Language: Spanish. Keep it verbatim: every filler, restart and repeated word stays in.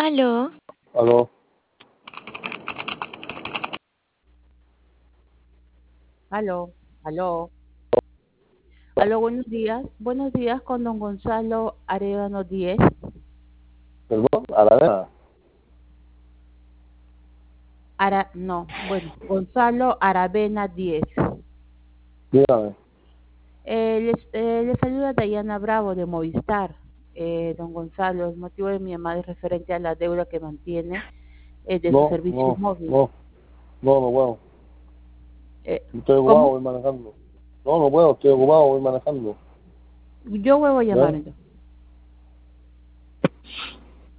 Aló, Aló, Aló, aló, aló, buenos días. Buenos días con don Gonzalo Arevano diez. perdón, Aravena. Ara, no, bueno, Gonzalo Aravena diez. Dígame. Eh, les, eh, les saluda Dayana Bravo de Movistar. Eh, don Gonzalo, el motivo de mi llamada es referente a la deuda que mantiene eh, de su No, servicio no, móvil. no, no, no puedo. Eh, Estoy ocupado, ¿Cómo? voy manejando. No, no puedo, estoy ocupado, voy manejando. Yo vuelvo a llamar ¿Ven? entonces.